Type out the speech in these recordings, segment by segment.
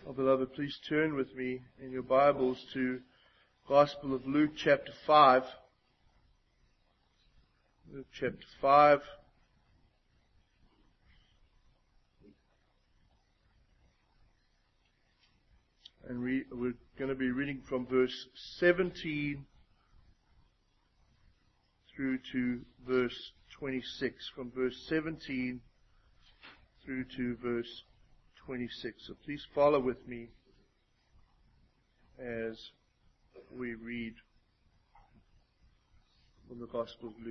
Oh, beloved, please turn with me in your Bibles to Gospel of Luke chapter 5. Luke chapter 5. And we're going to be reading from verse 17 through to verse 26. From verse 17 through to verse 26. So please follow with me as we read from the Gospel of Luke.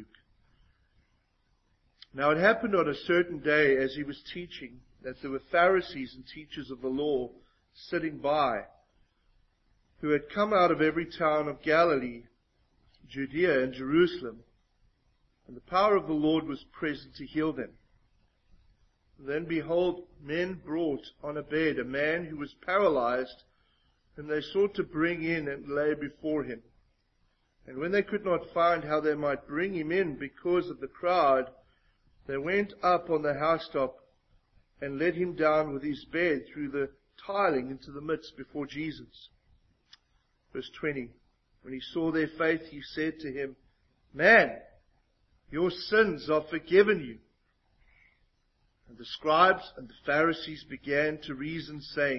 Now it happened on a certain day as he was teaching that there were Pharisees and teachers of the law sitting by, who had come out of every town of Galilee, Judea and Jerusalem, and the power of the Lord was present to heal them. Then behold, men brought on a bed a man who was paralyzed, whom they sought to bring in and lay before him. And when they could not find how they might bring him in because of the crowd, they went up on the housetop and let him down with his bed through the tiling into the midst before Jesus. Verse 20. When he saw their faith, he said to him, "Man, your sins are forgiven you." And the scribes and the Pharisees began to reason, saying,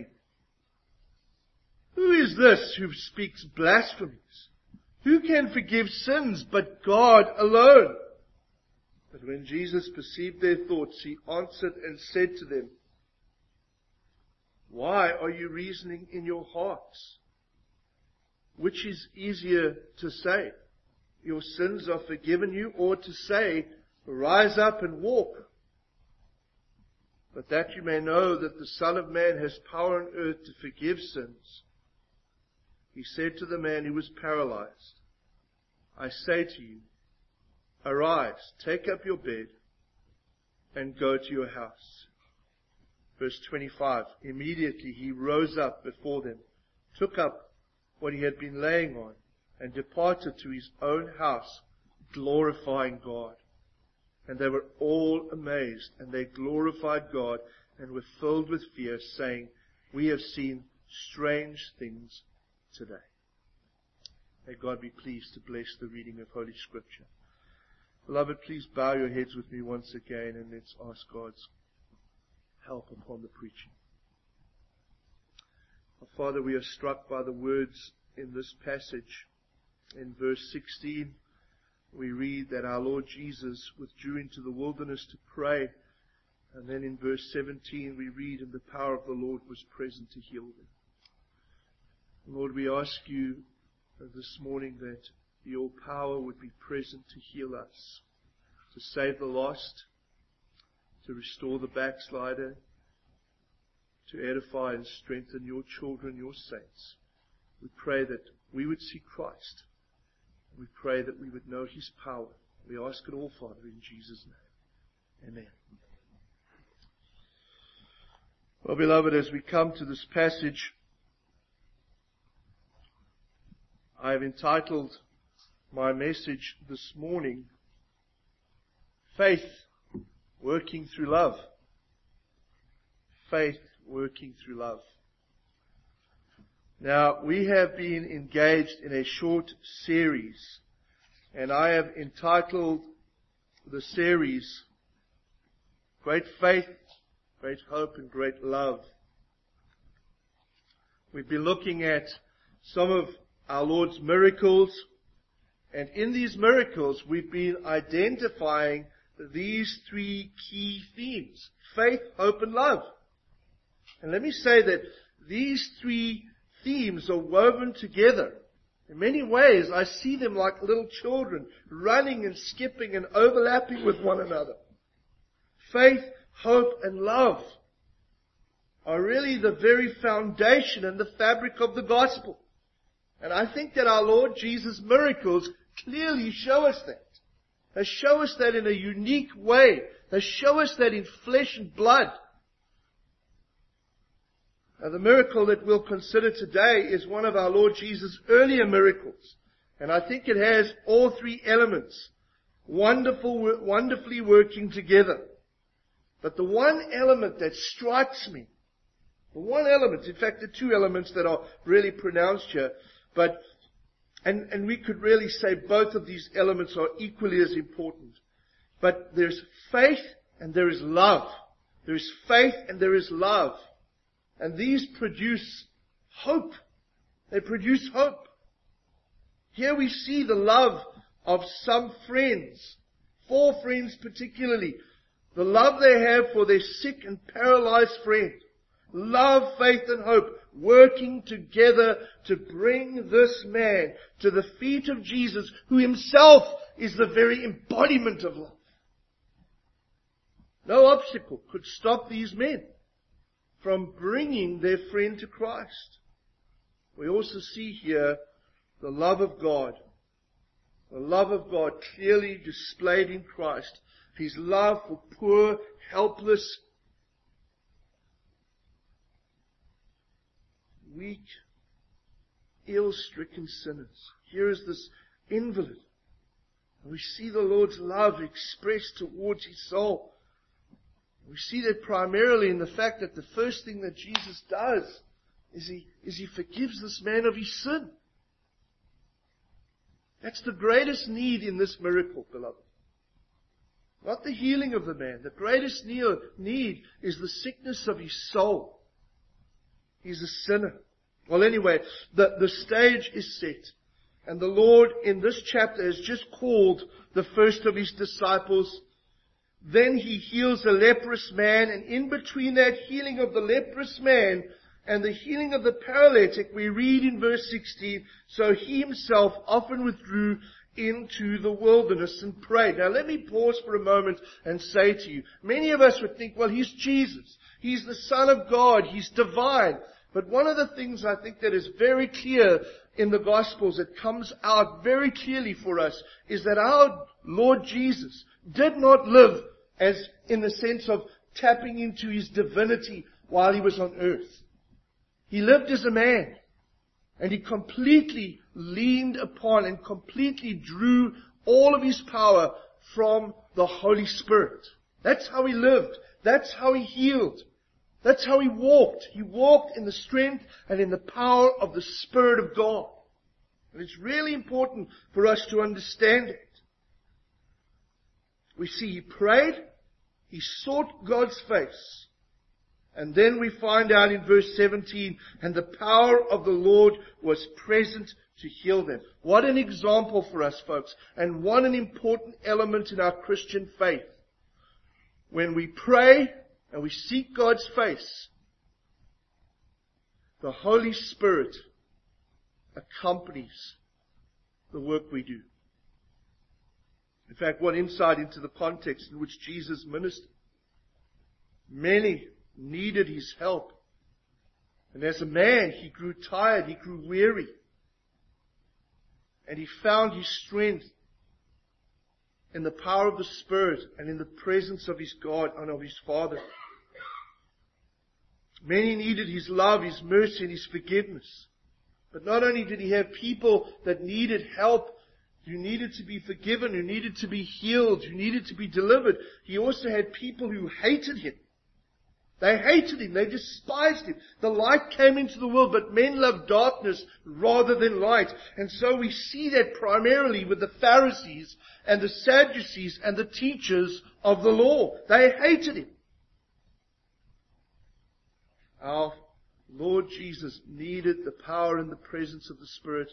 "Who is this who speaks blasphemies? Who can forgive sins but God alone?" But when Jesus perceived their thoughts, he answered and said to them, "Why are you reasoning in your hearts? Which is easier to say, 'Your sins are forgiven you,' or to say, 'Rise up and walk'? But that you may know that the Son of Man has power on earth to forgive sins." He said to the man who was paralyzed, "I say to you, arise, take up your bed, and go to your house." Verse 25. Immediately he rose up before them, took up what he had been laying on, and departed to his own house, glorifying God. And they were all amazed, and they glorified God, and were filled with fear, saying, "We have seen strange things today." May God be pleased to bless the reading of Holy Scripture. Beloved, please bow your heads with me once again, and let's ask God's help upon the preaching. Our Father, we are struck by the words in this passage. In verse 16, we read that our Lord Jesus withdrew into the wilderness to pray. And then in verse 17, we read, "And the power of the Lord was present to heal them." Lord, we ask you this morning that your power would be present to heal us, to save the lost, to restore the backslider, to edify and strengthen your children, your saints. We pray that we would see Christ. We pray that we would know his power. We ask it all, Father, in Jesus' name. Amen. Well, beloved, as we come to this passage, I have entitled my message this morning, "Faith Working Through Love." Faith working through love. Now, we have been engaged in a short series, and I have entitled the series, "Great Faith, Great Hope, and Great Love." We've been looking at some of our Lord's miracles, and in these miracles we've been identifying these three key themes: faith, hope, and love. And let me say that these three themes are woven together. In many ways, I see them like little children, running and skipping and overlapping with one another. Faith, hope, and love are really the very foundation and the fabric of the gospel. And I think that our Lord Jesus' miracles clearly show us that. They show us that in a unique way. They show us that in flesh and blood. Now, the miracle that we'll consider today is one of our Lord Jesus' earlier miracles. And I think it has all three elements wonderfully working together. But the one element that strikes me The one element, in fact, the two elements that are really pronounced here, and we could really say both of these elements are equally as important. But there's faith and there is love. There is faith and there is love. And these produce hope. They produce hope. Here we see the love of some friends, 4 friends particularly. The love they have for their sick and paralyzed friend. Love, faith and hope, working together to bring this man to the feet of Jesus, who himself is the very embodiment of love. No obstacle could stop these men from bringing their friend to Christ. We also see here the love of God. The love of God clearly displayed in Christ. His love for poor, helpless, weak, ill-stricken sinners. Here is this invalid. And we see the Lord's love expressed towards his soul. We see that primarily in the fact that the first thing that Jesus does is he forgives this man of his sin. That's the greatest need in this miracle, beloved. Not the healing of the man. The greatest need is the sickness of his soul. He's a sinner. Well, anyway, the stage is set. And the Lord in this chapter has just called the first of his disciples. Then he heals a leprous man, and in between that healing of the leprous man and the healing of the paralytic, we read in verse 16, so he himself often withdrew into the wilderness and prayed. Now let me pause for a moment and say to you, many of us would think, well, he's Jesus. He's the Son of God. He's divine. But one of the things I think that is very clear in the Gospels, that comes out very clearly for us, is that our Lord Jesus did not live as in the sense of tapping into his divinity while he was on earth. He lived as a man, and he completely leaned upon and completely drew all of his power from the Holy Spirit. That's how he lived. That's how he healed. That's how he walked. He walked in the strength and in the power of the Spirit of God. And it's really important for us to understand it. We see he prayed, he sought God's face. And then we find out in verse 17, and the power of the Lord was present to heal them. What an example for us, folks, and what an important element in our Christian faith. When we pray and we seek God's face, the Holy Spirit accompanies the work we do. In fact, what insight into the context in which Jesus ministered. Many needed his help. And as a man, he grew tired, he grew weary. And he found his strength in the power of the Spirit and in the presence of his God and of his Father. Many needed his love, his mercy, and his forgiveness. But not only did he have people that needed help, who needed to be forgiven, who needed to be healed, who needed to be delivered, he also had people who hated him. They hated him. They despised him. The light came into the world, but men loved darkness rather than light. And so we see that primarily with the Pharisees and the Sadducees and the teachers of the law. They hated him. Our Lord Jesus needed the power and the presence of the Spirit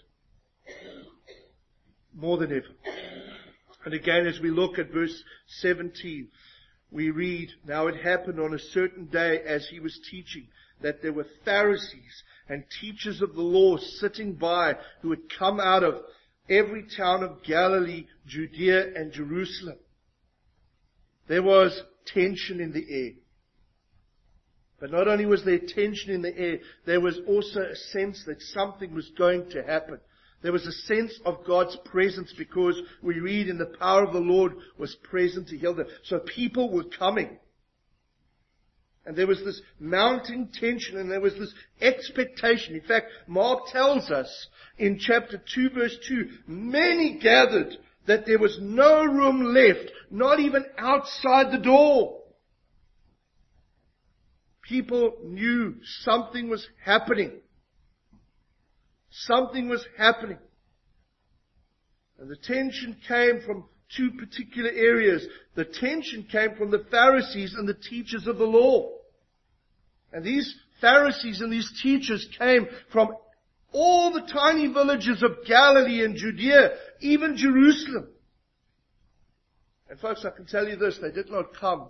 more than ever. And again, as we look at verse 17, we read, now it happened on a certain day as he was teaching that there were Pharisees and teachers of the law sitting by who had come out of every town of Galilee, Judea and Jerusalem. There was tension in the air. But not only was there tension in the air, there was also a sense that something was going to happen. There was a sense of God's presence because we read in the power of the Lord was present to heal them. So people were coming. And there was this mounting tension and there was this expectation. In fact, Mark tells us in chapter 2 verse 2, many gathered that there was no room left, not even outside the door. People knew something was happening. Something was happening. And the tension came from two particular areas. The tension came from the Pharisees and the teachers of the law. And these Pharisees and these teachers came from all the tiny villages of Galilee and Judea, even Jerusalem. And folks, I can tell you this, they did not come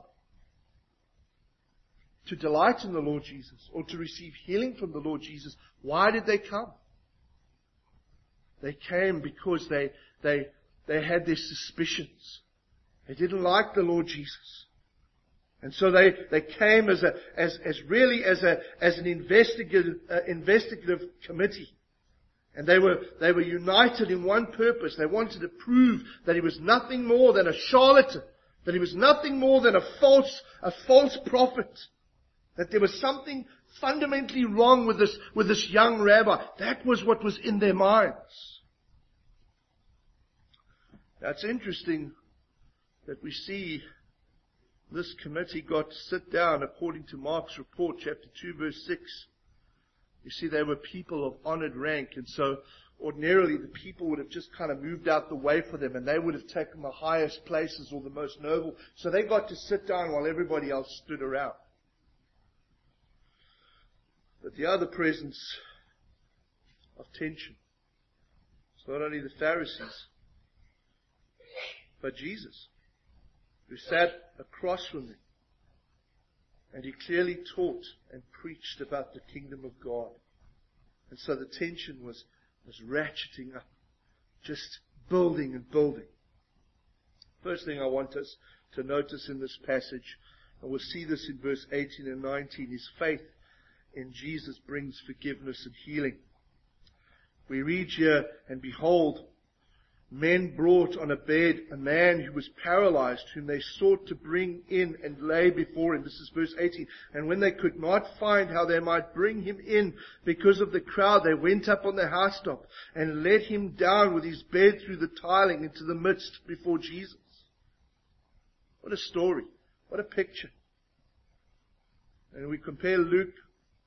to delight in the Lord Jesus or to receive healing from the Lord Jesus. Why did they come? They came because they had their suspicions. They didn't like the Lord Jesus. And so they came as an investigative committee. And they were united in one purpose. They wanted to prove that he was nothing more than a charlatan, that he was nothing more than a false prophet, that there was something fundamentally wrong with this young rabbi. That was what was in their minds. Now it's interesting that we see this committee got to sit down according to Mark's report, chapter 2, verse 6. You see, they were people of honored rank, and so ordinarily the people would have just kind of moved out the way for them, and they would have taken the highest places or the most noble. So they got to sit down while everybody else stood around. But the other presence of tension, it's not only the Pharisees, but Jesus, who sat across from them. And he clearly taught and preached about the kingdom of God. And so the tension was ratcheting up, just building and building. First thing I want us to notice in this passage, and we'll see this in verse 18 and 19, is faith in Jesus brings forgiveness and healing. We read here, and behold, men brought on a bed a man who was paralyzed, whom they sought to bring in and lay before him. This is verse 18. And when they could not find how they might bring him in because of the crowd, they went up on the housetop and let him down with his bed through the tiling into the midst before Jesus. What a story. What a picture. And we compare Luke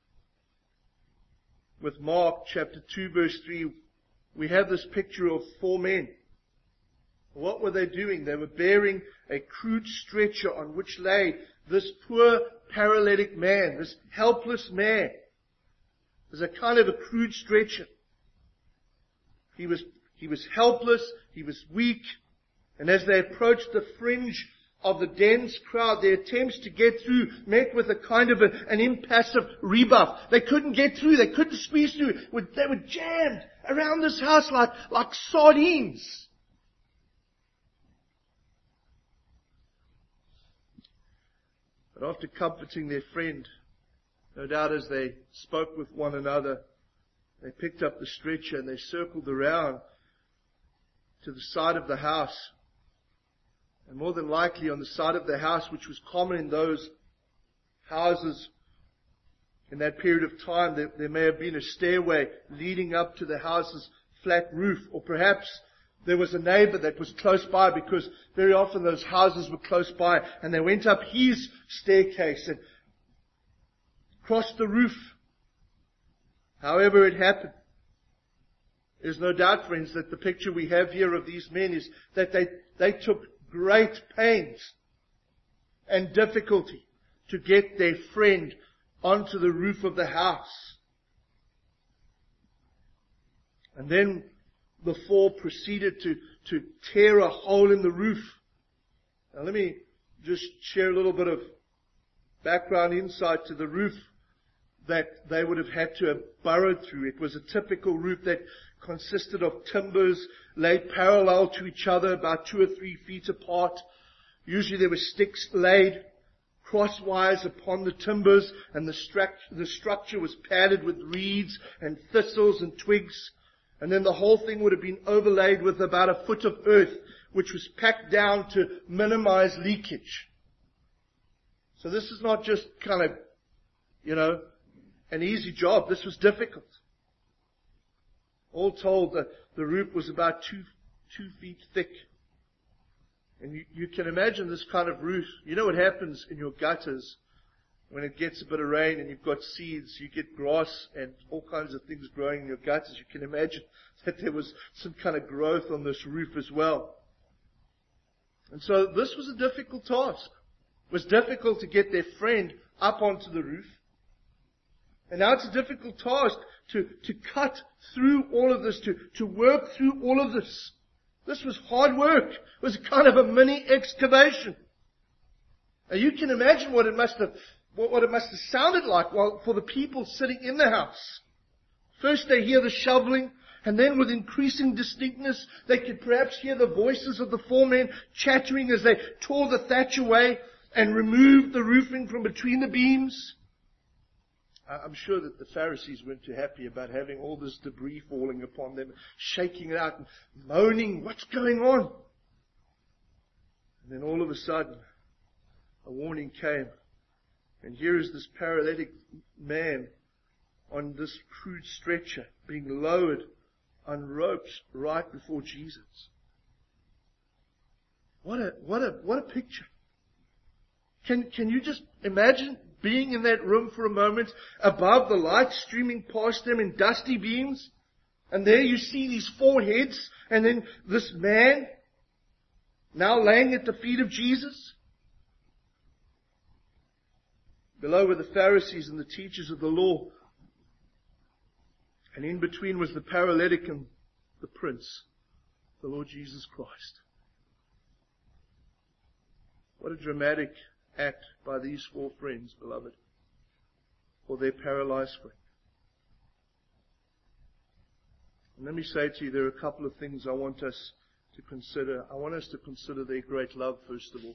with Mark chapter 2 verse 3. We have this picture of four men. What were they doing? They were bearing a crude stretcher on which lay this poor paralytic man, this helpless man. It was a kind of a crude stretcher. He was helpless, he was weak, and as they approached the fringe of the dense crowd, their attempts to get through met with a kind of an impassive rebuff. They couldn't get through, they couldn't squeeze through. They were jammed around this house like sardines. But after comforting their friend, no doubt as they spoke with one another, they picked up the stretcher and they circled around to the side of the house. And more than likely on the side of the house, which was common in those houses in that period of time, there may have been a stairway leading up to the house's flat roof. Or perhaps there was a neighbor that was close by, because very often those houses were close by, and they went up his staircase and crossed the roof. However it happened, there's no doubt, friends, that the picture we have here of these men is that they took great pains and difficulty to get their friend onto the roof of the house. And then the four proceeded to tear a hole in the roof. Now let me just share a little bit of background insight to the roof that they would have had to have burrowed through. It was a typical roof that consisted of timbers laid parallel to each other, about 2 or 3 feet apart. Usually there were sticks laid crosswise upon the timbers, and the structure was padded with reeds and thistles and twigs. And then the whole thing would have been overlaid with about 1 foot of earth, which was packed down to minimize leakage. So this is not just kind of, an easy job. This was difficult. All told, the roof was about 2 feet thick. And you can imagine this kind of roof. You know what happens in your gutters when it gets a bit of rain and you've got seeds, you get grass and all kinds of things growing in your guts. As you can imagine, that there was some kind of growth on this roof as well. And so this was a difficult task. It was difficult to get their friend up onto the roof. And now it's a difficult task to cut through all of this, to work through all of this. This was hard work. It was kind of a mini excavation. Now you can imagine what it must have sounded like for the people sitting in the house. First they hear the shoveling, and then with increasing distinctness, they could perhaps hear the voices of the four men chattering as they tore the thatch away and removed the roofing from between the beams. I'm sure that the Pharisees weren't too happy about having all this debris falling upon them, shaking it out and moaning, what's going on? And then all of a sudden, a warning came. And here is this paralytic man on this crude stretcher being lowered on ropes right before Jesus. What a picture. Can you just imagine being in that room for a moment, above the light streaming past them in dusty beams, and there you see these four heads, and then this man now laying at the feet of Jesus? Below were the Pharisees and the teachers of the law. And in between was the paralytic and the Prince, the Lord Jesus Christ. What a dramatic act by these four friends, beloved, for their paralyzed friend. And let me say to you, there are a couple of things I want us to consider. I want us to consider their great love, first of all.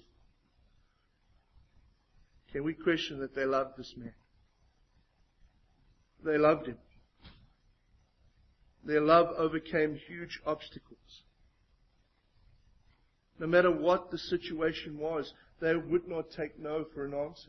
Can we question that they loved this man? They loved him. Their love overcame huge obstacles. No matter what the situation was, they would not take no for an answer.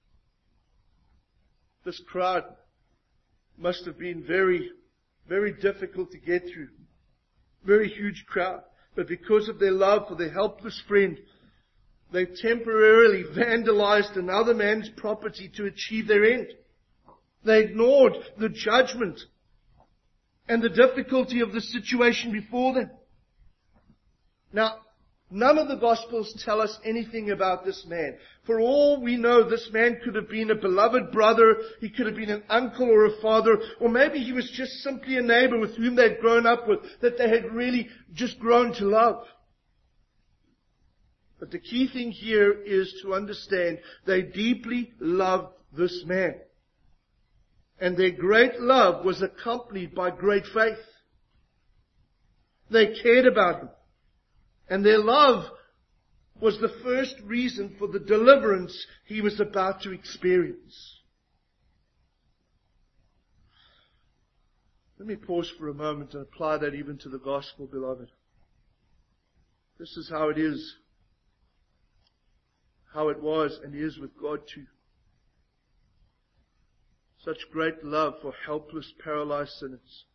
This crowd must have been very, very difficult to get through. Very huge crowd. But because of their love for their helpless friend, they temporarily vandalized another man's property to achieve their end. They ignored the judgment and the difficulty of the situation before them. Now, none of the Gospels tell us anything about this man. For all we know, this man could have been a beloved brother, he could have been an uncle or a father, or maybe he was just simply a neighbor with whom they'd grown up with, that they had really just grown to love. But the key thing here is to understand they deeply loved this man. And their great love was accompanied by great faith. They cared about him. And their love was the first reason for the deliverance he was about to experience. Let me pause for a moment and apply that even to the gospel, beloved. This is how it is. How it was and is with God too. Such great love for helpless, paralyzed sinners.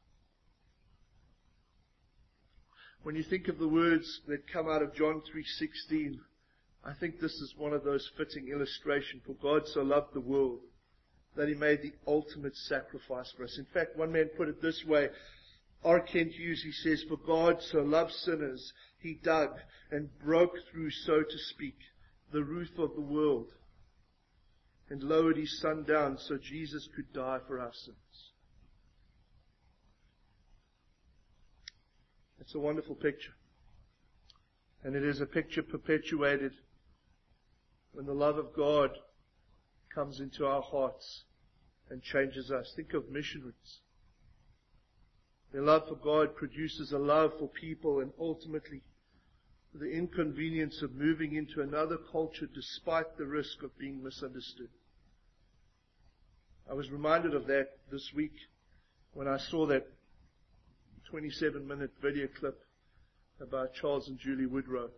When you think of the words that come out of John 3:16, I think this is one of those fitting illustrations. For God so loved the world that He made the ultimate sacrifice for us. In fact, one man put it this way. R. Kent Hughes, he says, for God so loved sinners, He dug and broke through, so to speak, the roof of the world and lowered His Son down so Jesus could die for our sins. It's a wonderful picture. And it is a picture perpetuated when the love of God comes into our hearts and changes us. Think of missionaries. Their love for God produces a love for people and ultimately the inconvenience of moving into another culture despite the risk of being misunderstood. I was reminded of that this week when I saw that 27-minute video clip about Charles and Julie Woodrow.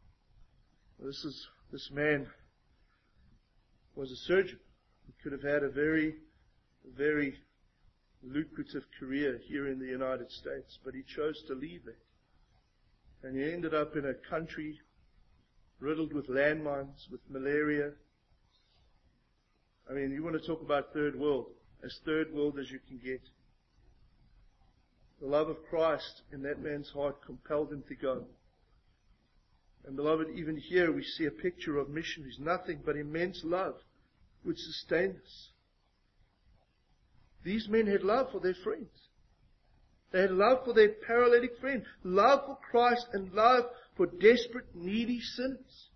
This man was a surgeon. He could have had a very, very lucrative career here in the United States, but he chose to leave it. And he ended up in a country riddled with landmines, with malaria, I mean, you want to talk about third world, as third world as you can get. The love of Christ in that man's heart compelled him to go. And beloved, even here we see a picture of missionaries. Nothing but immense love would sustain us. These men had love for their friends. They had love for their paralytic friend, love for Christ, and love for desperate, needy sinners.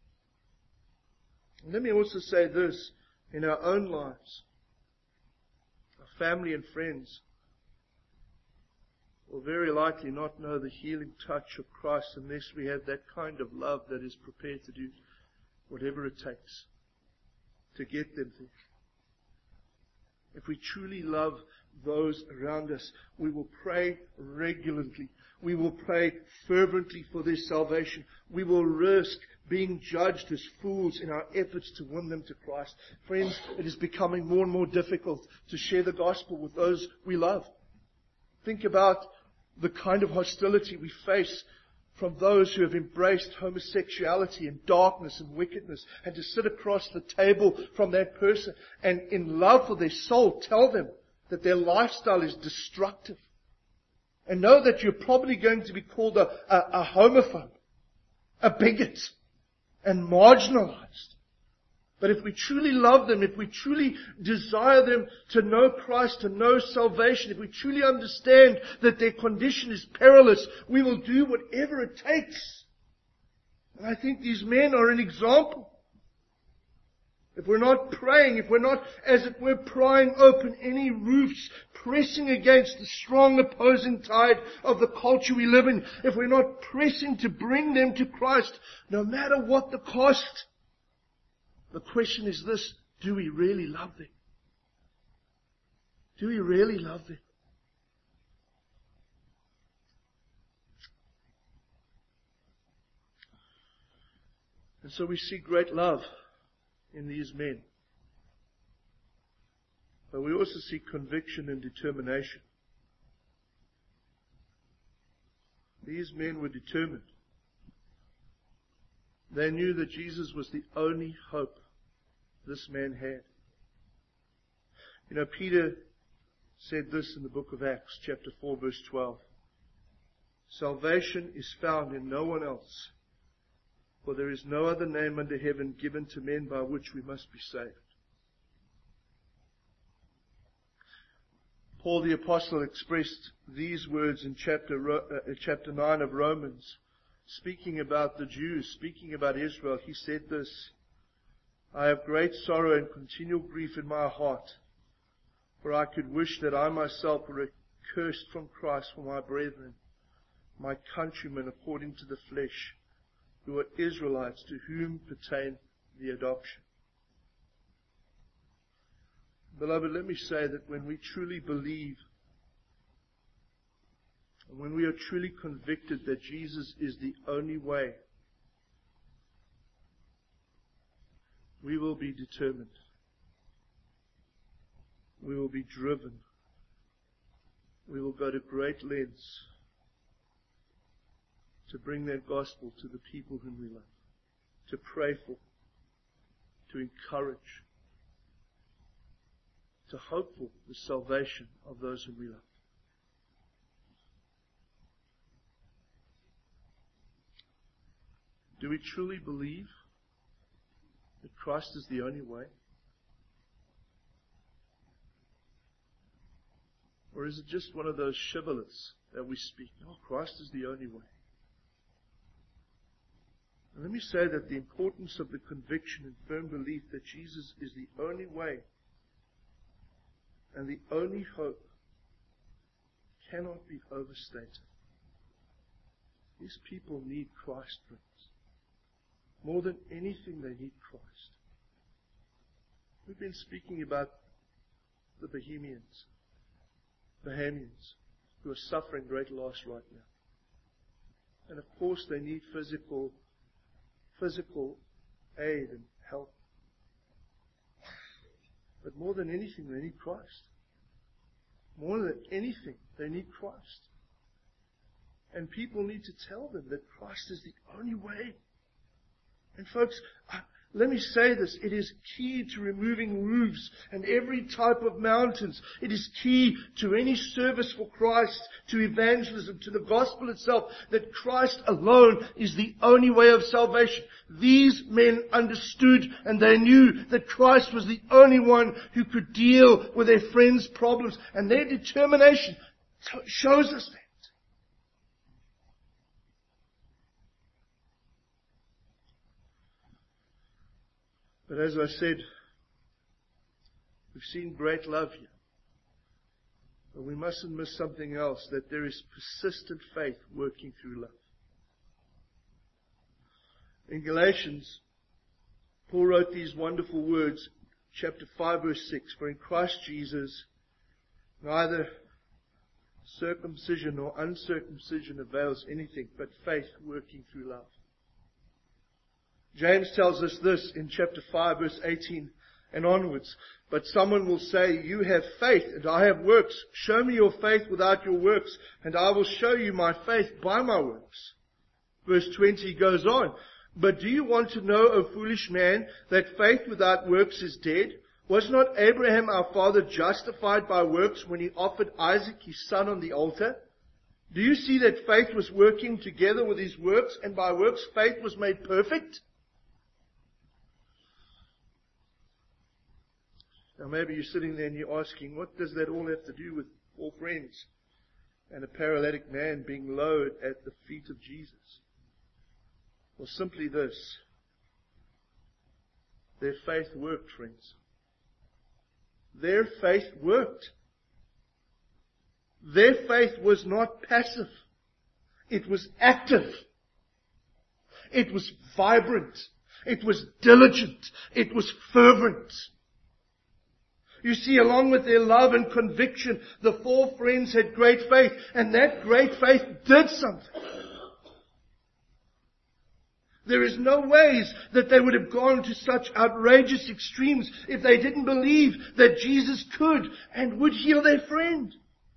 And let me also say this, in our own lives, our family and friends will very likely not know the healing touch of Christ unless we have that kind of love that is prepared to do whatever it takes to get them there. If we truly love those around us, we will pray regularly. We will pray fervently for their salvation. We will risk being judged as fools in our efforts to win them to Christ. Friends, it is becoming more and more difficult to share the gospel with those we love. Think about the kind of hostility we face from those who have embraced homosexuality and darkness and wickedness, and to sit across the table from that person and in love for their soul tell them that their lifestyle is destructive. And know that you're probably going to be called a homophobe, a bigot, and marginalized. But if we truly love them, if we truly desire them to know Christ, to know salvation, if we truly understand that their condition is perilous, we will do whatever it takes. And I think these men are an example. If we're not praying, if we're not, as it were, prying open any roofs, pressing against the strong opposing tide of the culture we live in, if we're not pressing to bring them to Christ, no matter what the cost, the question is this: do we really love them? Do we really love them? And so we see great love in these men. But we also see conviction and determination. These men were determined. They knew that Jesus was the only hope this man had. You know, Peter said this in the book of Acts, chapter 4, verse 12. Salvation is found in no one else, for there is no other name under heaven given to men by which we must be saved. Paul the Apostle expressed these words in chapter 9 of Romans, speaking about the Jews, speaking about Israel. He said this: I have great sorrow and continual grief in my heart, for I could wish that I myself were accursed from Christ for my brethren, my countrymen according to the flesh, who are Israelites, to whom pertain the adoption. Beloved, let me say that when we truly believe, and when we are truly convicted that Jesus is the only way, we will be determined. We will be driven. We will go to great lengths to bring that gospel to the people whom we love, to pray for, to encourage, to hope for the salvation of those whom we love. Do we truly believe that Christ is the only way? Or is it just one of those shibboleths that we speak? Oh, Christ is the only way. And let me say that the importance of the conviction and firm belief that Jesus is the only way and the only hope cannot be overstated. These people need Christ, friends. More than anything, they need Christ. We've been speaking about the Bahamians who are suffering great loss right now. And of course, they need physical aid and help. But more than anything, they need Christ. More than anything, they need Christ. And people need to tell them that Christ is the only way. And folks, Let me say this, it is key to removing roofs and every type of mountains. It is key to any service for Christ, to evangelism, to the gospel itself, that Christ alone is the only way of salvation. These men understood and they knew that Christ was the only one who could deal with their friends' problems, and their determination shows us that. But as I said, we've seen great love here. But we mustn't miss something else, that there is persistent faith working through love. In Galatians, Paul wrote these wonderful words, chapter 5, verse 6, "For in Christ Jesus, neither circumcision nor uncircumcision avails anything, but faith working through love." James tells us this in chapter 5, verse 18 and onwards. "But someone will say, 'You have faith and I have works. Show me your faith without your works, and I will show you my faith by my works.'" Verse 20 goes on, "But do you want to know, O foolish man, that faith without works is dead? Was not Abraham our father justified by works when he offered Isaac his son on the altar? Do you see that faith was working together with his works, and by works faith was made perfect?" Now maybe you're sitting there and you're asking, what does that all have to do with 4 friends and a paralytic man being lowered at the feet of Jesus? Well, simply this. Their faith worked, friends. Their faith worked. Their faith was not passive. It was active. It was vibrant. It was diligent. It was fervent. You see, along with their love and conviction, the 4 friends had great faith, and that great faith did something. There is no ways that they would have gone to such outrageous extremes if they didn't believe that Jesus could and would heal their friend.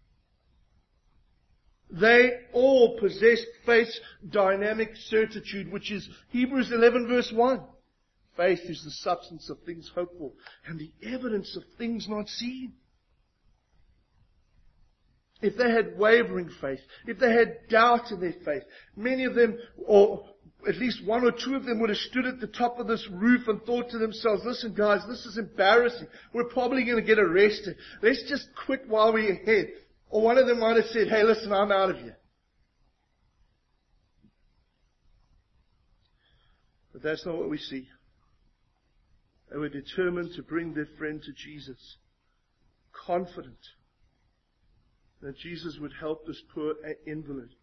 They all possessed faith's dynamic certitude, which is Hebrews 11 verse 1. Faith is the substance of things hoped for and the evidence of things not seen. If they had wavering faith, if they had doubt in their faith, many of them, or at least 1 or 2 of them, would have stood at the top of this roof and thought to themselves, "Listen guys, this is embarrassing. We're probably going to get arrested. Let's just quit while we're ahead." Or one of them might have said, "Hey, listen, I'm out of here." But that's not what we see. They were determined to bring their friend to Jesus, confident that Jesus would help this poor invalid.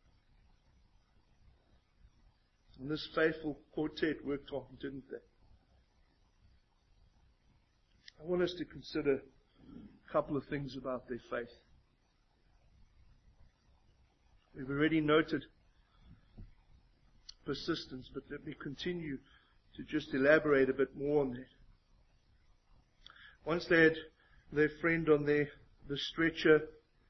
And this faithful quartet worked on, didn't they? I want us to consider a couple of things about their faith. We've already noted persistence, but let me continue to just elaborate a bit more on that. Once they had their friend on the stretcher,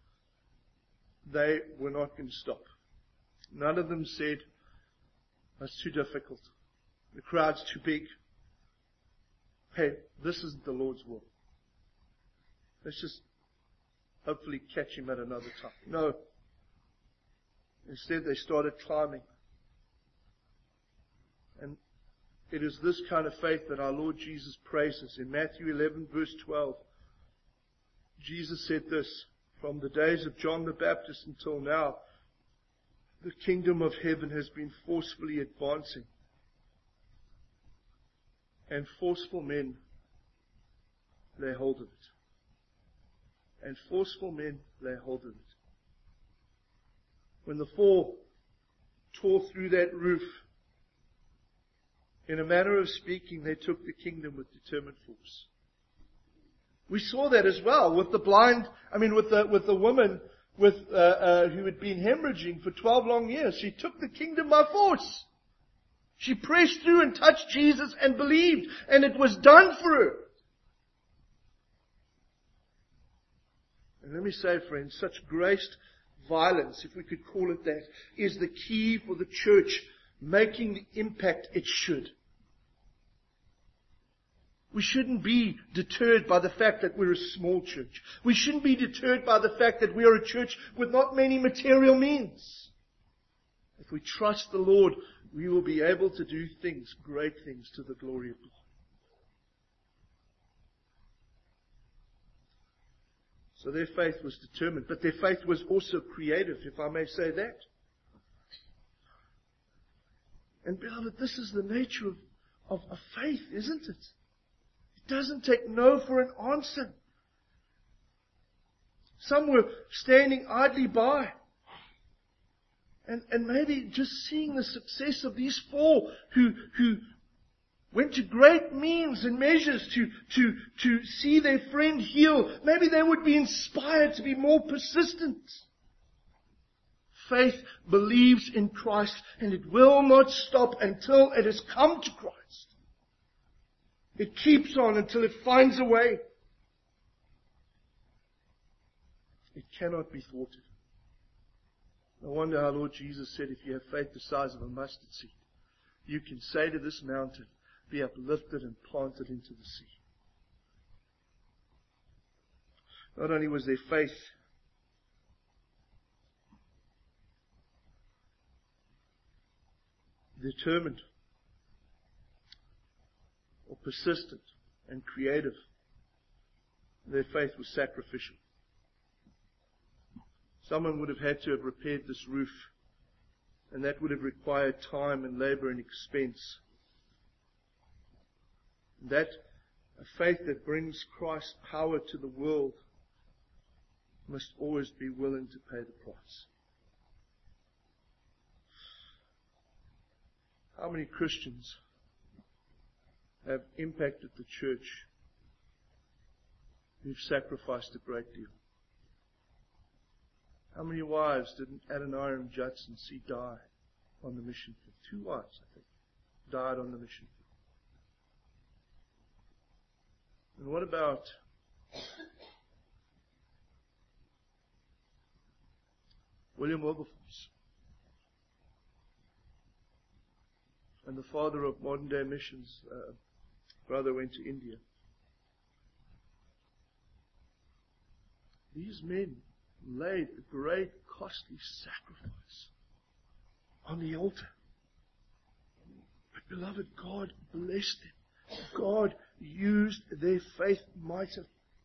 they were not going to stop. None of them said, "That's too difficult. The crowd's too big. Hey, this isn't the Lord's will. Let's just hopefully catch him at another time." No. Instead, they started climbing. And it is this kind of faith that our Lord Jesus praises. In Matthew 11, verse 12, Jesus said this, "From the days of John the Baptist until now, the kingdom of heaven has been forcefully advancing. And forceful men lay hold of it." And forceful men lay hold of it. When the 4 tore through that roof, in a manner of speaking, they took the kingdom with determined force. We saw that as well with the woman who had been hemorrhaging for 12 long years. She took the kingdom by force. She pressed through and touched Jesus and believed, and it was done for her. And let me say, friends, such graced violence, if we could call it that, is the key for the church making the impact it should. We shouldn't be deterred by the fact that we're a small church. We shouldn't be deterred by the fact that we are a church with not many material means. If we trust the Lord, we will be able to do things, great things, to the glory of God. So their faith was determined, but their faith was also creative, if I may say that. And beloved, this is the nature of faith, isn't it? It doesn't take no for an answer. Some were standing idly by. And maybe just seeing the success of these four who went to great means and measures to see their friend heal. Maybe they would be inspired to be more persistent. Faith believes in Christ, and it will not stop until it has come to Christ. It keeps on until it finds a way. It cannot be thwarted. No wonder our Lord Jesus said, if you have faith the size of a mustard seed, you can say to this mountain, be uplifted and planted into the sea. Not only was their faith determined or persistent and creative, their faith was sacrificial. Someone would have had to have repaired this roof, and that would have required time and labor and expense. That a faith that brings Christ's power to the world must always be willing to pay the price. How many Christians have impacted the church who've sacrificed a great deal? How many wives did Adoniram Judson see die on the mission field? 2 wives, I think, died on the mission field. And what about William Wilberforce, and the father of modern day missions? Brother went to India. These men laid a great costly sacrifice on the altar. But beloved, God blessed them. God used their faith mightily.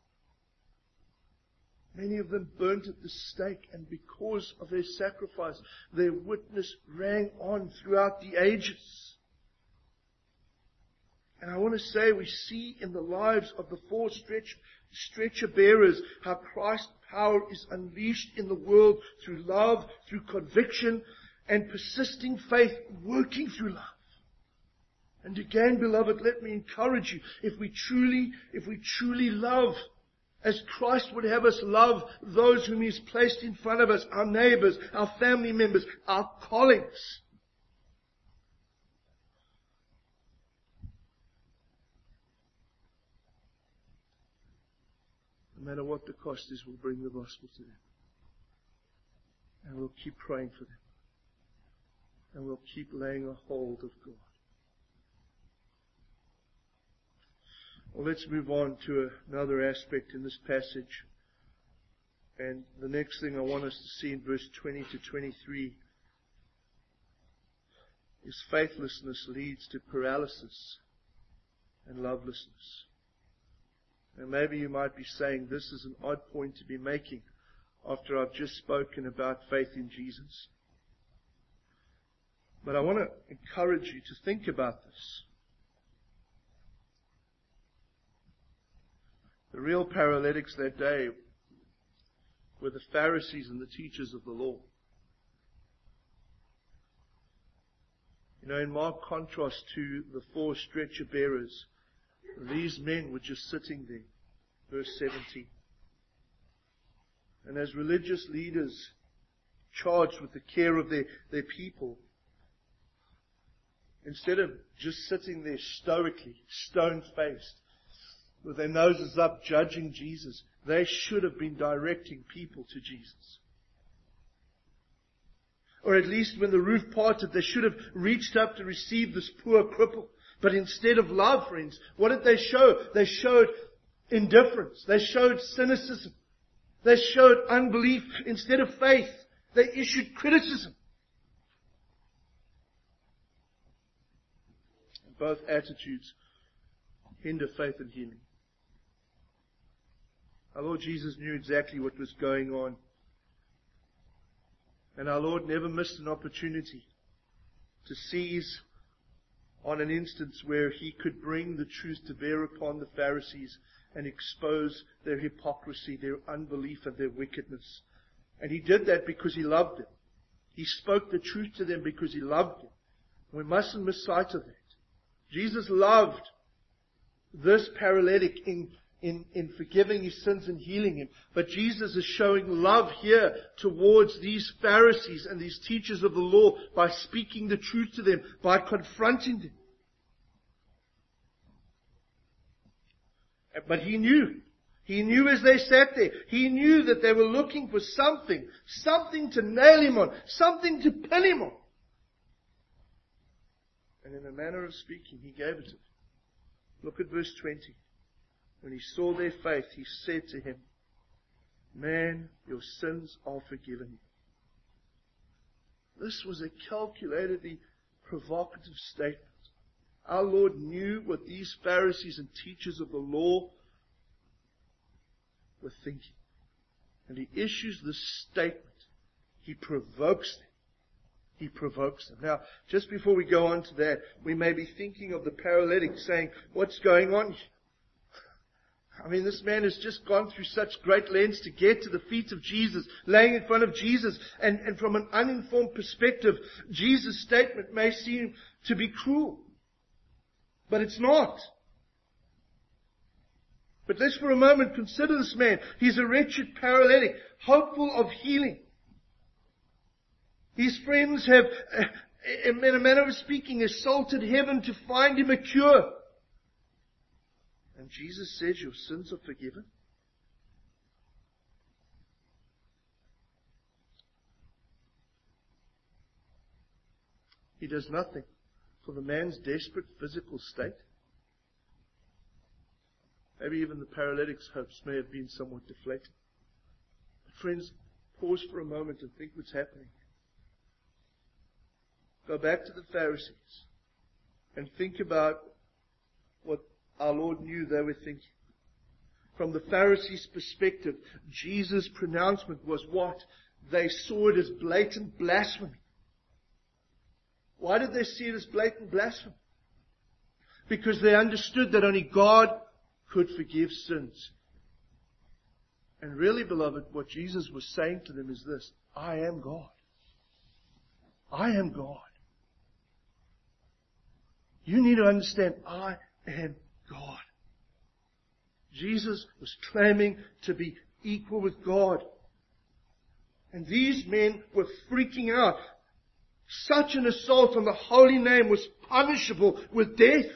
Many of them burnt at the stake, and because of their sacrifice, their witness rang on throughout the ages. And I want to say, we see in the lives of the 4 stretcher bearers how Christ's power is unleashed in the world through love, through conviction, and persisting faith working through love. And again, beloved, let me encourage you, if we truly love as Christ would have us love those whom He has placed in front of us, our neighbors, our family members, our colleagues, no matter what the cost is, we'll bring the gospel to them. And we'll keep praying for them. And we'll keep laying a hold of God. Well, let's move on to another aspect in this passage. And the next thing I want us to see in verse 20 to 23 is faithlessness leads to paralysis and lovelessness. And maybe you might be saying, this is an odd point to be making after I've just spoken about faith in Jesus. But I want to encourage you to think about this. The real paralytics that day were the Pharisees and the teachers of the law. You know, in marked contrast to the 4 stretcher bearers, these men were just sitting there. Verse 17. And as religious leaders charged with the care of their people, instead of just sitting there stoically, stone-faced, with their noses up judging Jesus, they should have been directing people to Jesus. Or at least when the roof parted, they should have reached up to receive this poor cripple. But instead of love, friends, what did they show? They showed indifference. They showed cynicism. They showed unbelief instead of faith. They issued criticism. Both attitudes hinder faith and healing. Our Lord Jesus knew exactly what was going on. And our Lord never missed an opportunity to seize on an instance where He could bring the truth to bear upon the Pharisees and expose their hypocrisy, their unbelief, and their wickedness. And He did that because He loved them. He spoke the truth to them because He loved them. We mustn't miss sight of that. Jesus loved this paralytic in forgiving his sins and healing him. But Jesus is showing love here towards these Pharisees and these teachers of the law by speaking the truth to them, by confronting them. But He knew as they sat there, He knew that they were looking for something to nail Him on, something to pin Him on. And in a manner of speaking, He gave it to them. Look at verse 20. When He saw their faith, He said to him, "Man, your sins are forgiven you." This was a calculatedly provocative statement. Our Lord knew what these Pharisees and teachers of the law were thinking. And He issues this statement. He provokes them. He provokes them. Now, just before we go on to that, we may be thinking of the paralytic saying, what's going on here? I mean, this man has just gone through such great lengths to get to the feet of Jesus, laying in front of Jesus. And from an uninformed perspective, Jesus' statement may seem to be cruel. But it's not. But let's for a moment consider this man. He's a wretched paralytic, hopeful of healing. His friends have, in a manner of speaking, assaulted heaven to find him a cure. And Jesus says, your sins are forgiven. He does nothing for the man's desperate physical state. Maybe even the paralytic's hopes may have been somewhat deflated. But friends, pause for a moment and think what's happening. Go back to the Pharisees and think about what our Lord knew they were thinking. From the Pharisees' perspective, Jesus' pronouncement was what? They saw it as blatant blasphemy. Why did they see it as blatant blasphemy? Because they understood that only God could forgive sins. And really, beloved, what Jesus was saying to them is this: I am God. I am God. You need to understand, I am God. Jesus was claiming to be equal with God. And these men were freaking out. Such an assault on the holy name was punishable with death.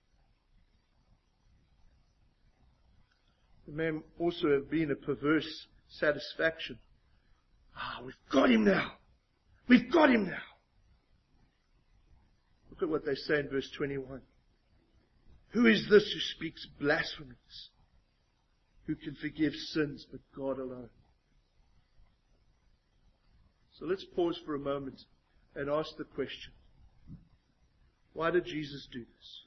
There may also have been a perverse satisfaction. We've got him now. We've got him now. Look at what they say in verse 21. Who is this who speaks blasphemies? Who can forgive sins but God alone? So let's pause for a moment and ask the question, why did Jesus do this?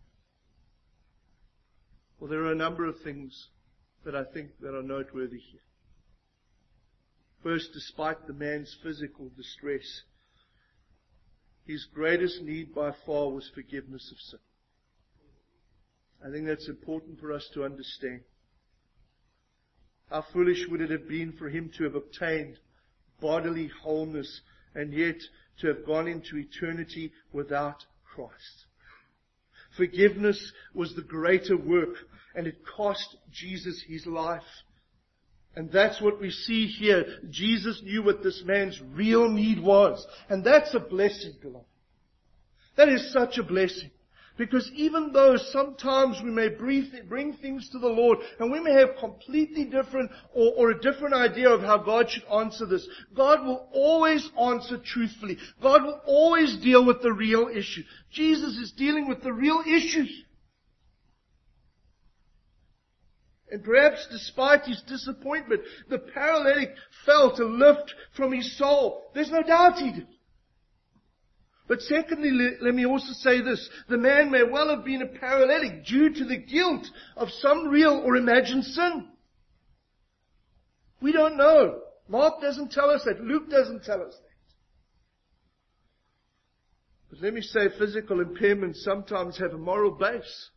Well, there are a number of things that I think that are noteworthy here. First, despite the man's physical distress, his greatest need by far was forgiveness of sin. I think that's important for us to understand. How foolish would it have been for him to have obtained bodily wholeness and yet to have gone into eternity without Christ. Forgiveness was the greater work, and it cost Jesus his life. And that's what we see here. Jesus knew what this man's real need was. And that's a blessing, beloved. That is such a blessing. Because even though sometimes we may bring things to the Lord and we may have completely different or a different idea of how God should answer this, God will always answer truthfully. God will always deal with the real issue. Jesus is dealing with the real issues. And perhaps despite his disappointment, the paralytic felt a lift from his soul. There's no doubt he did. But secondly, let me also say this. The man may well have been a paralytic due to the guilt of some real or imagined sin. We don't know. Mark doesn't tell us that. Luke doesn't tell us that. But let me say, physical impairments sometimes have a moral base.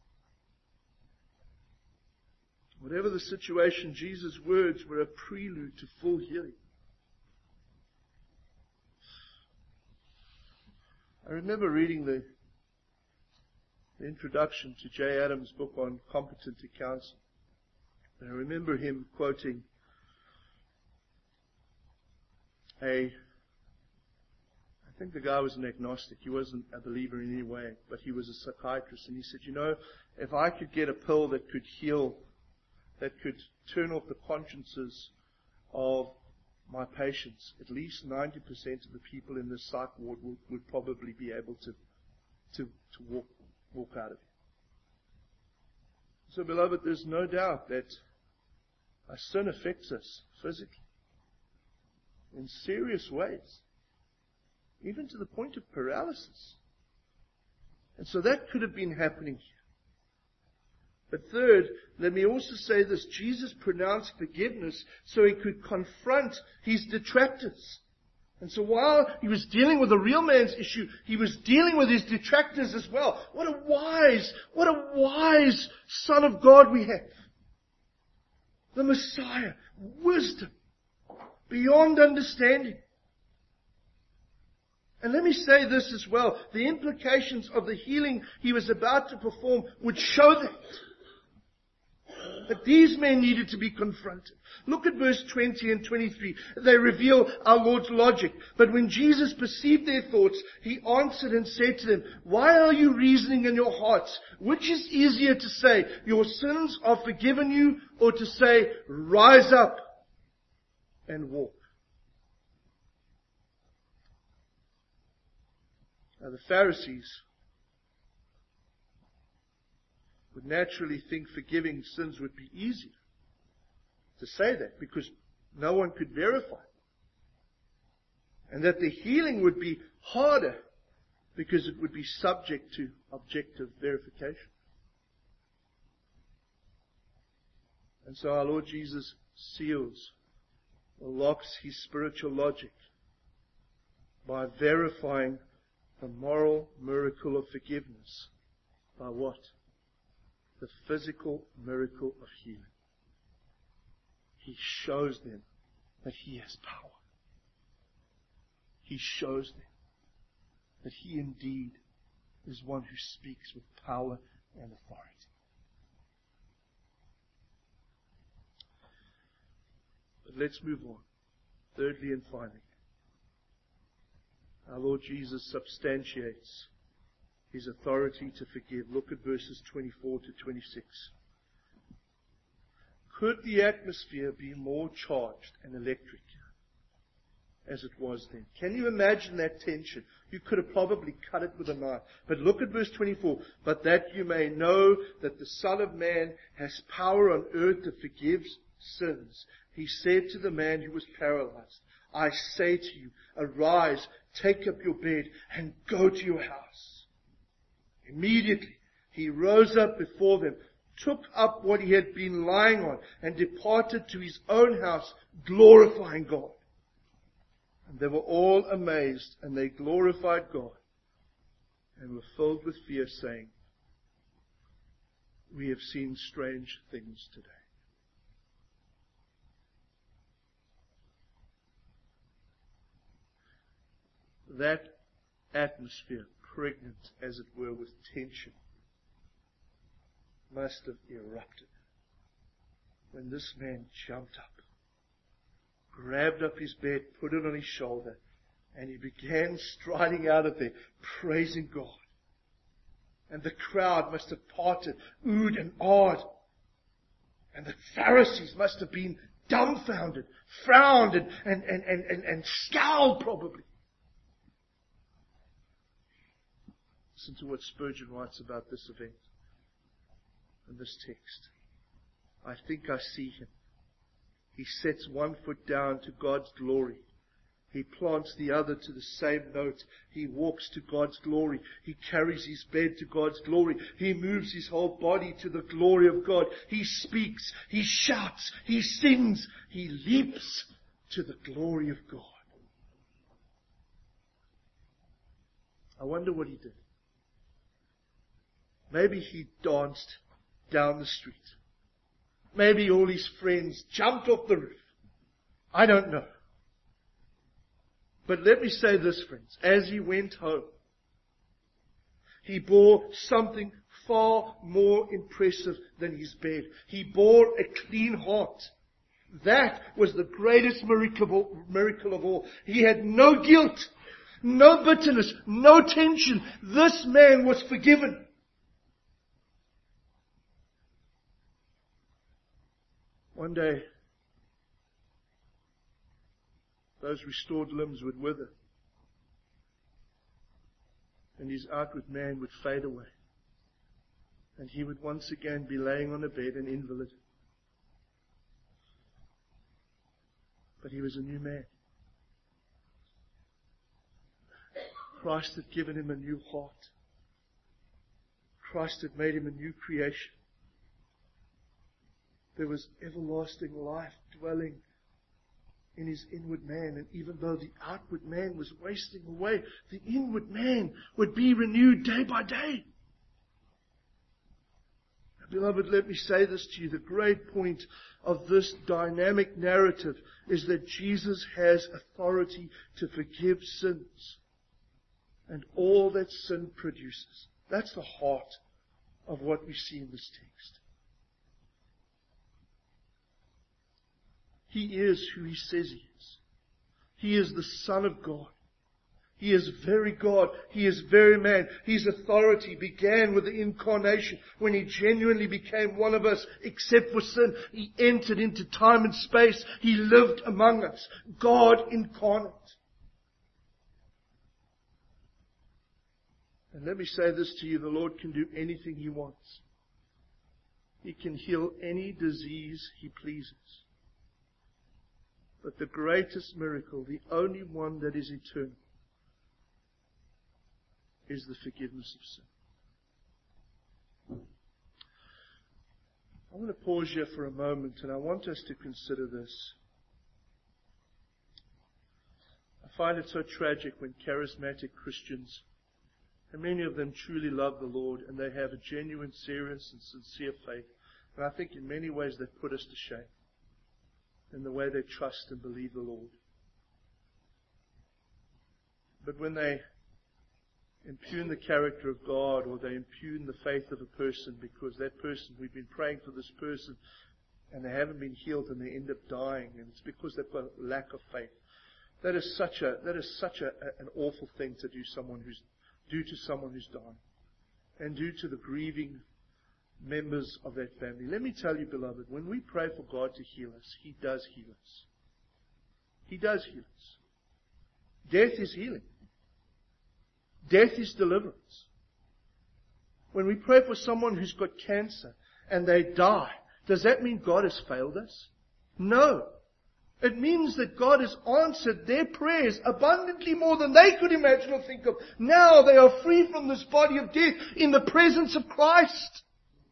Whatever the situation, Jesus' words were a prelude to full healing. I remember reading the introduction to Jay Adams' book on competent accounting. And I remember him quoting I think the guy was an agnostic. He wasn't a believer in any way, but he was a psychiatrist. And he said, if I could get a pill that could heal, that could turn off the consciences of my patients, at least 90% of the people in this psych ward would probably be able to walk out of it. So, beloved, there's no doubt that our sin affects us physically in serious ways, even to the point of paralysis. And so that could have been happening here. But third, let me also say this. Jesus pronounced forgiveness so he could confront his detractors. And so while he was dealing with the real man's issue, he was dealing with his detractors as well. What a wise Son of God we have. The Messiah. Wisdom. Beyond understanding. And let me say this as well. The implications of the healing he was about to perform would show that these men needed to be confronted. Look at verse 20 and 23. They reveal our Lord's logic. But when Jesus perceived their thoughts, he answered and said to them, "Why are you reasoning in your hearts? Which is easier to say, 'Your sins are forgiven you,' or to say, 'Rise up and walk'?" Now the Pharisees would naturally think forgiving sins would be easier to say that because no one could verify. And that the healing would be harder because it would be subject to objective verification. And so our Lord Jesus seals or locks his spiritual logic by verifying the moral miracle of forgiveness. By what? The physical miracle of healing. He shows them that he has power. He shows them that he indeed is one who speaks with power and authority. But let's move on. Thirdly and finally, our Lord Jesus substantiates his authority to forgive. Look at verses 24 to 26. Could the atmosphere be more charged and electric as it was then? Can you imagine that tension? You could have probably cut it with a knife. But look at verse 24. But that you may know that the Son of Man has power on earth to forgive sins, he said to the man who was paralyzed, I say to you, arise, take up your bed, and go to your house. Immediately he rose up before them, took up what he had been lying on, and departed to his own house, glorifying God. And they were all amazed, and they glorified God, and were filled with fear, saying, we have seen strange things today. That atmosphere, pregnant as it were with tension, must have erupted when this man jumped up, grabbed up his bed, put it on his shoulder, and he began striding out of there, praising God. And the crowd must have parted, oohed and awed. And the Pharisees must have been dumbfounded, frowned, and scowled probably. Listen to what Spurgeon writes about this event in this text. I think I see him. He sets one foot down to God's glory. He plants the other to the same note. He walks to God's glory. He carries his bed to God's glory. He moves his whole body to the glory of God. He speaks. He shouts. He sings. He leaps to the glory of God. I wonder what he did. Maybe he danced down the street. Maybe all his friends jumped off the roof. I don't know. But let me say this, friends. As he went home, he bore something far more impressive than his bed. He bore a clean heart. That was the greatest miracle of all. He had no guilt, no bitterness, no tension. This man was forgiven. One day, those restored limbs would wither, and his outward man would fade away, and he would once again be laying on a bed, an invalid. But he was a new man. Christ had given him a new heart. Christ had made him a new creation. There was everlasting life dwelling in his inward man. And even though the outward man was wasting away, the inward man would be renewed day by day. Beloved, let me say this to you. The great point of this dynamic narrative is that Jesus has authority to forgive sins and all that sin produces. That's the heart of what we see in this text. He is who He says He is. He is the Son of God. He is very God. He is very man. His authority began with the incarnation when He genuinely became one of us, except for sin. He entered into time and space. He lived among us. God incarnate. And let me say this to you. The Lord can do anything He wants. He can heal any disease He pleases. But the greatest miracle, the only one that is eternal, is the forgiveness of sin. I want to pause here for a moment, and I want us to consider this. I find it so tragic when charismatic Christians, and many of them truly love the Lord, and they have a genuine, serious, and sincere faith. And I think in many ways they put us to shame in the way they trust and believe the Lord. But when they impugn the character of God, or they impugn the faith of a person, because that person, we've been praying for this person, and they haven't been healed, and they end up dying, and it's because they've got a lack of faith. That is such an awful thing to do to someone who's dying, and due to the grieving members of that family. Let me tell you, beloved, when we pray for God to heal us, He does heal us. He does heal us. Death is healing. Death is deliverance. When we pray for someone who's got cancer and they die, does that mean God has failed us? No. It means that God has answered their prayers abundantly more than they could imagine or think of. Now they are free from this body of death in the presence of Christ.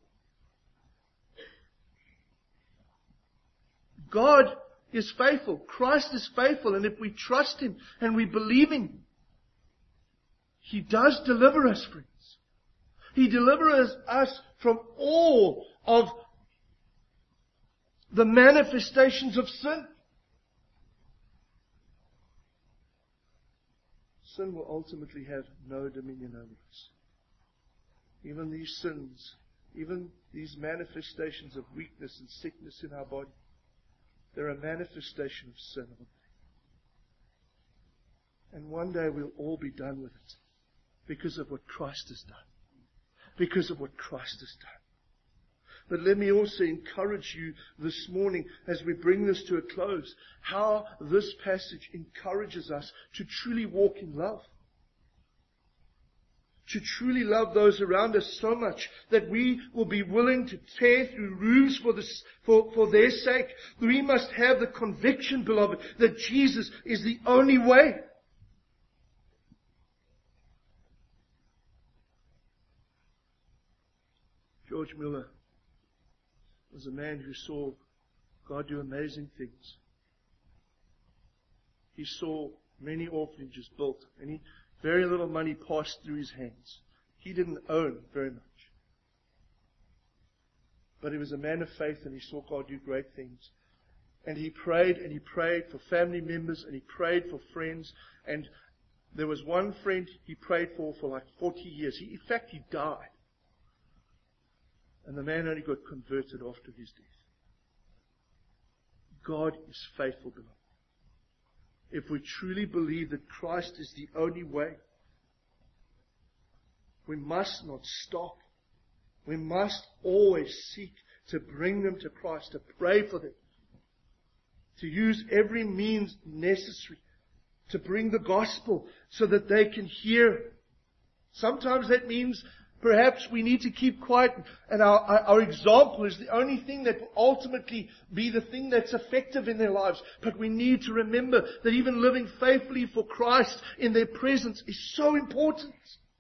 God is faithful. Christ is faithful. And if we trust Him and we believe Him, He does deliver us, friends. He delivers us from all of the manifestations of sin. Sin will ultimately have no dominion over us. Even these sins, even these manifestations of weakness and sickness in our body, they're a manifestation of sin. And one day we'll all be done with it because of what Christ has done. because of what Christ has done. But let me also encourage you this morning as we bring this to a close, how this passage encourages us to truly walk in love. To truly love those around us so much that we will be willing to tear through roofs for their sake. We must have the conviction, beloved, that Jesus is the only way. George Mueller was a man who saw God do amazing things. He saw many orphanages built, and very little money passed through his hands. He didn't own very much. But he was a man of faith, and he saw God do great things. And he prayed for family members, and he prayed for friends. And there was one friend he prayed for like 40 years. In fact, he died. And the man only got converted after his death. God is faithful, beloved. If we truly believe that Christ is the only way, we must not stop. We must always seek to bring them to Christ, to pray for them, to use every means necessary to bring the gospel so that they can hear. Sometimes that means perhaps we need to keep quiet, and our example is the only thing that will ultimately be the thing that's effective in their lives. But we need to remember that even living faithfully for Christ in their presence is so important.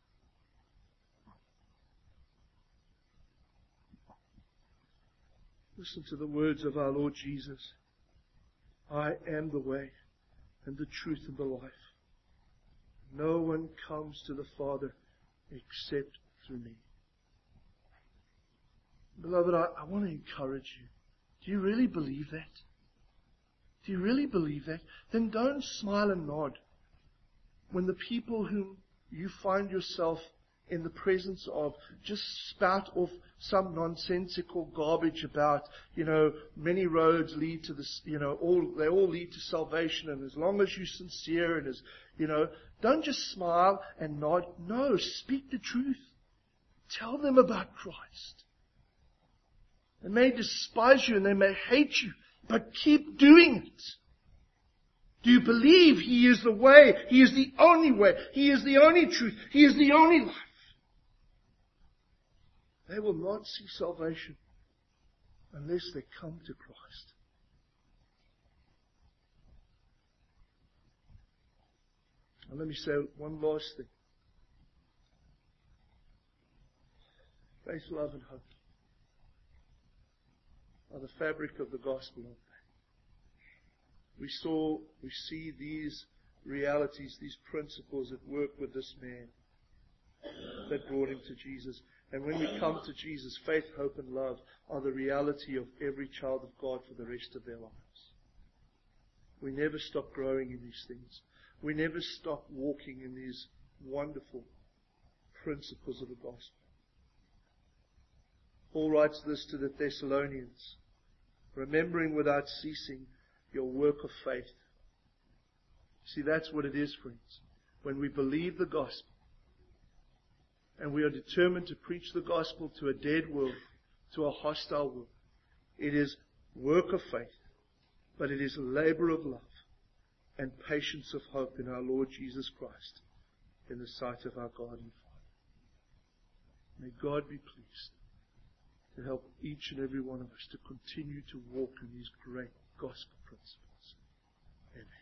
Listen to the words of our Lord Jesus. I am the way and the truth and the life. No one comes to the Father except through me. Beloved, I want to encourage you. Do you really believe that? Do you really believe that? Then don't smile and nod when the people whom you find yourself in the presence of just spout off some nonsensical garbage about, many roads lead to this, they all lead to salvation, and as long as you're sincere and don't just smile and nod. No, speak the truth. Tell them about Christ. They may despise you and they may hate you, but keep doing it. Do you believe He is the way? He is the only way. He is the only truth. He is the only life. They will not see salvation unless they come to Christ. And let me say one last thing. Faith, love, and hope are the fabric of the gospel, aren't they? We see these realities, these principles at work with this man that brought him to Jesus. And when we come to Jesus, faith, hope, and love are the reality of every child of God for the rest of their lives. We never stop growing in these things. We never stop walking in these wonderful principles of the gospel. Paul writes this to the Thessalonians, remembering without ceasing your work of faith. See, that's what it is, friends. When we believe the gospel, and we are determined to preach the gospel to a dead world, to a hostile world, it is work of faith, but it is labor of love and patience of hope in our Lord Jesus Christ in the sight of our God and Father. May God be pleased to help each and every one of us to continue to walk in these great gospel principles. Amen.